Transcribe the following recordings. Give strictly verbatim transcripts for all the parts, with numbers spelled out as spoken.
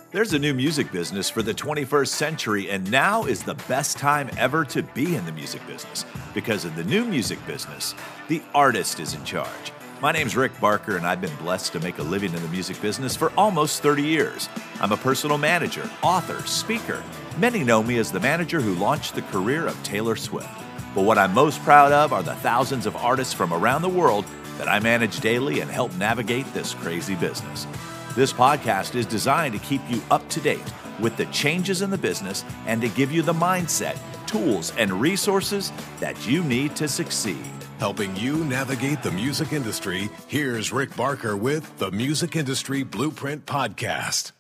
There's a new music business for the twenty-first century, and now is the best time ever to be in the music business. Because in the new music business, the artist is in charge. My name's Rick Barker, and I've been blessed to make a living in the music business for almost thirty years. I'm a personal manager, author, speaker. Many know me as the manager who launched the career of Taylor Swift. But what I'm most proud of are the thousands of artists from around the world that I manage daily and help navigate this crazy business. This podcast is designed to keep you up to date with the changes in the business and to give you the mindset, tools, and resources that you need to succeed. Helping you navigate the music industry, here's Rick Barker with the Music Industry Blueprint Podcast.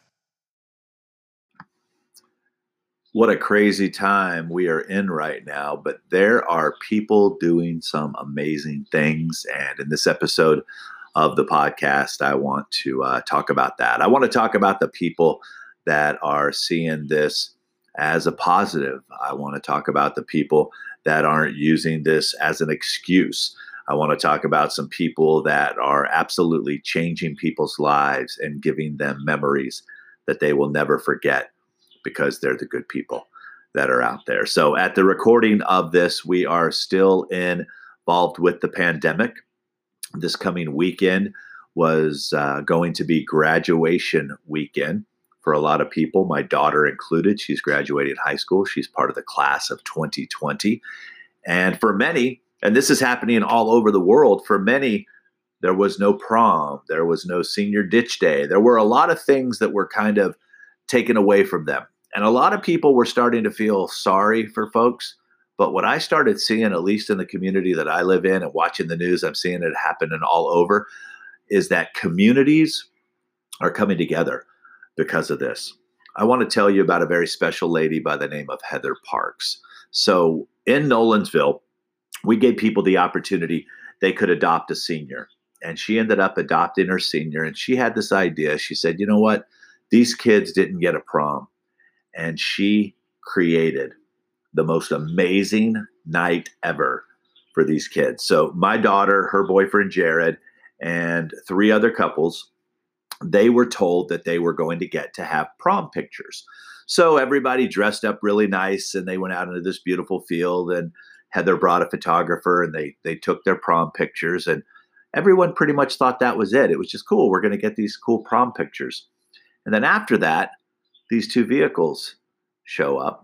What a crazy time we are in right now, but there are people doing some amazing things. And in this episode of the podcast, I want to uh, talk about that. I want to talk about the people that are seeing this as a positive. I want to talk about the people that aren't using this as an excuse. I want to talk about some people that are absolutely changing people's lives and giving them memories that they will never forget because they're the good people that are out there. So at the recording of this, we are still involved with the pandemic. This coming weekend was uh, going to be graduation weekend for a lot of people, my daughter included. She's graduating high school. She's part of the class of twenty twenty. And for many, and this is happening all over the world, for many, there was no prom. There was no senior ditch day. There were a lot of things that were kind of taken away from them. And a lot of people were starting to feel sorry for folks. But what I started seeing, at least in the community that I live in and watching the news, I'm seeing it happening all over, is that communities are coming together because of this. I want to tell you about a very special lady by the name of Heather Parks. So in Nolensville, we gave people the opportunity they could adopt a senior. And she ended up adopting her senior. And she had this idea. She said, you know what? These kids didn't get a prom. And she created the most amazing night ever for these kids. So my daughter, her boyfriend, Jared, and three other couples, they were told that they were going to get to have prom pictures. So everybody dressed up really nice and they went out into this beautiful field, and Heather brought a photographer and they, they took their prom pictures, and everyone pretty much thought that was it. It was just cool. We're going to get these cool prom pictures. And then after that, these two vehicles show up.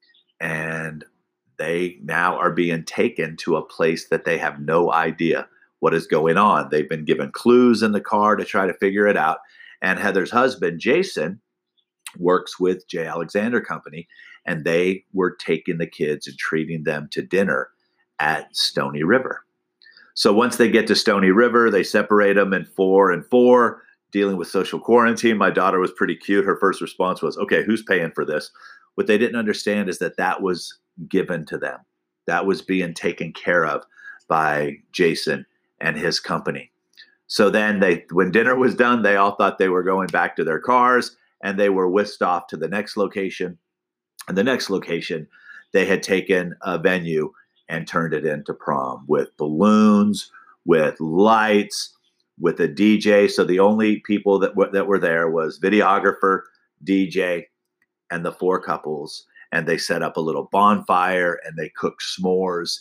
And they now are being taken to a place that they have no idea what is going on. They've been given clues in the car to try to figure it out. And Heather's husband, Jason, works with J. Alexander Company, and they were taking the kids and treating them to dinner at Stony River. So once they get to Stony River, they separate them in four and four, dealing with social quarantine. My daughter was pretty cute. Her first response was, okay, who's paying for this? What they didn't understand is that that was given to them. That was being taken care of by Jason and his company. So then they, when dinner was done, they all thought they were going back to their cars, and they were whisked off to the next location. And the next location, they had taken a venue and turned it into prom with balloons, with lights, with a D J. So the only people that, w- that were there was videographer, D J, and the four couples, and they set up a little bonfire and they cooked s'mores.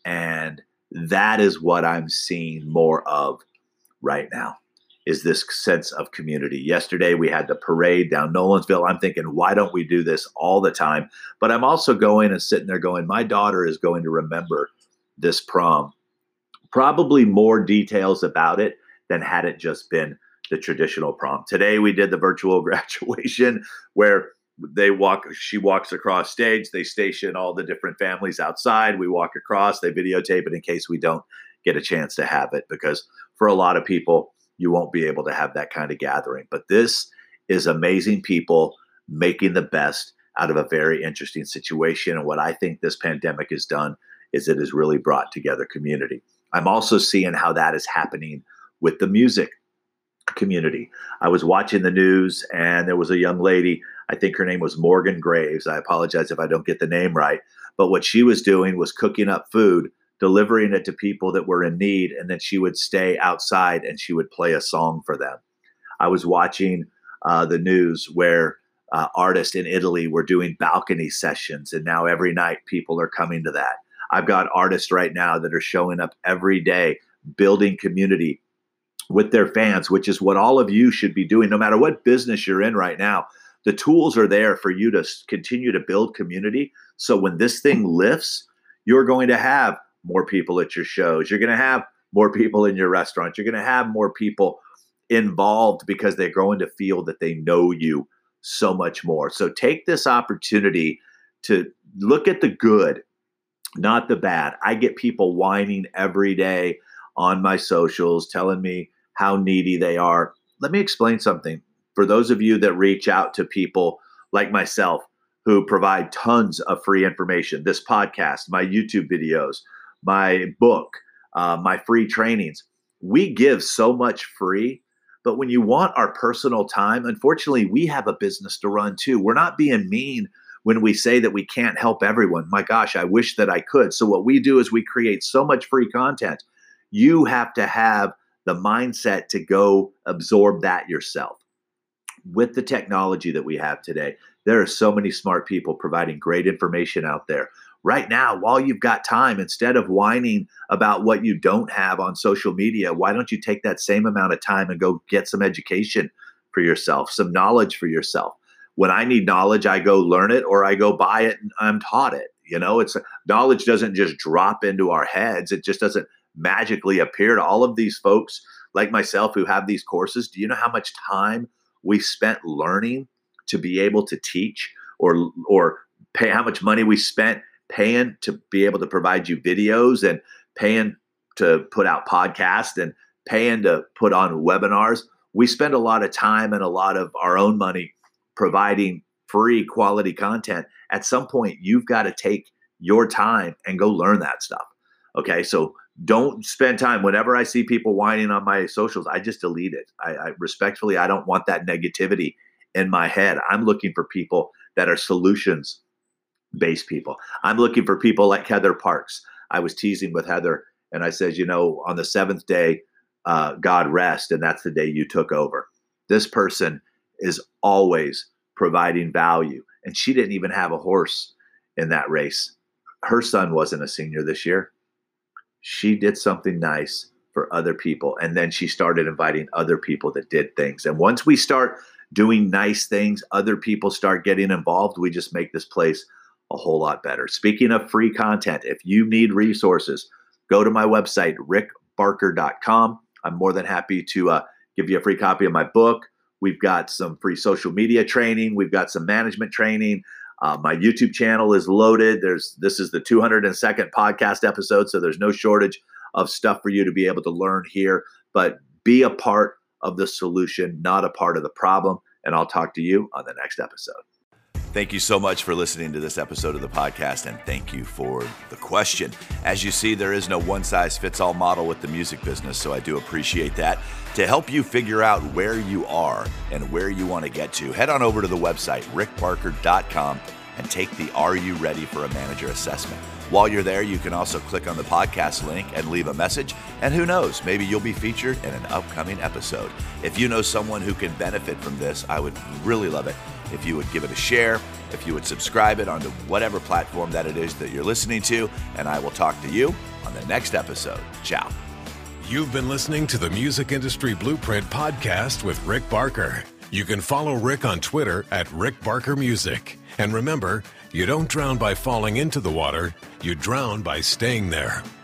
And that is what I'm seeing more of right now, is this sense of community. Yesterday, we had the parade down Nolensville. I'm thinking, why don't we do this all the time? But I'm also going and sitting there going, my daughter is going to remember this prom. Probably more details about it than had it just been the traditional prom. Today, we did the virtual graduation where They walk, she walks across stage. They station all the different families outside. We walk across, they videotape it in case we don't get a chance to have it, because for a lot of people, you won't be able to have that kind of gathering. But this is amazing people making the best out of a very interesting situation. And what I think this pandemic has done is it has really brought together community. I'm also seeing how that is happening with the music community. I was watching the news, and there was a young lady, I think her name was Morgan Graves. I apologize if I don't get the name right. But what she was doing was cooking up food, delivering it to people that were in need, and then she would stay outside and she would play a song for them. I was watching uh, the news where uh, artist in Italy. We're doing balcony sessions, and now every night people are coming to that. I've got artists right now that are showing up every day, building community with their fans, which is what all of you should be doing, no matter what business you're in right now. The tools are there for you to continue to build community. So when this thing lifts, you're going to have more people at your shows. You're going to have more people in your restaurants. You're going to have more people involved because they're going to feel that they know you so much more. So take this opportunity to look at the good, not the bad. I get people whining every day on my socials, telling me how needy they are. Let me explain something. For those of you that reach out to people like myself who provide tons of free information, this podcast, my YouTube videos, my book, uh, my free trainings, we give so much free. But when you want our personal time, unfortunately, we have a business to run too. We're not being mean when we say that we can't help everyone. My gosh, I wish that I could. So what we do is we create so much free content. You have to have the mindset to go absorb that yourself. With the technology that we have today, there are so many smart people providing great information out there. Right now, while you've got time, instead of whining about what you don't have on social media, why don't you take that same amount of time and go get some education for yourself, some knowledge for yourself? When I need knowledge, I go learn it or I go buy it and I'm taught it. You know, it's knowledge doesn't just drop into our heads. It just doesn't magically appear to all of these folks like myself who have these courses. Do you know how much time we spent learning to be able to teach, or or pay how much money we spent paying to be able to provide you videos, and paying to put out podcasts, and paying to put on webinars? We spend a lot of time and a lot of our own money providing free quality content. At some point, you've got to take your time and go learn that stuff. Okay, so don't spend time. Whenever I see people whining on my socials, I just delete it. I, I respectfully, I don't want that negativity in my head. I'm looking for people that are solutions-based people. I'm looking for people like Heather Parks. I was teasing with Heather, and I said, you know, on the seventh day, uh, God rest, and that's the day you took over. This person is always providing value, and she didn't even have a horse in that race. Her son wasn't a senior this year. She did something nice for other people. And then she started inviting other people that did things. And once we start doing nice things, other people start getting involved, we just make this place a whole lot better. Speaking of free content, if you need resources, go to my website, rick barker dot com. I'm more than happy to uh, give you a free copy of my book. We've got some free social media training. We've got some management training. Uh, my YouTube channel is loaded. There's this is the two hundred second podcast episode, so there's no shortage of stuff for you to be able to learn here. But be a part of the solution, not a part of the problem. And I'll talk to you on the next episode. Thank you so much for listening to this episode of the podcast, and thank you for the question. As you see, there is no one-size-fits-all model with the music business, so I do appreciate that. To help you figure out where you are and where you want to get to, head on over to the website, rick barker dot com, and take the Are You Ready for a Manager assessment. While you're there, you can also click on the podcast link and leave a message, and who knows, maybe you'll be featured in an upcoming episode. If you know someone who can benefit from this, I would really love it if you would give it a share, if you would subscribe it onto whatever platform that it is that you're listening to, and I will talk to you on the next episode. Ciao. You've been listening to the Music Industry Blueprint podcast with Rick Barker. You can follow Rick on Twitter at Rick Barker Music. And remember, you don't drown by falling into the water, you drown by staying there.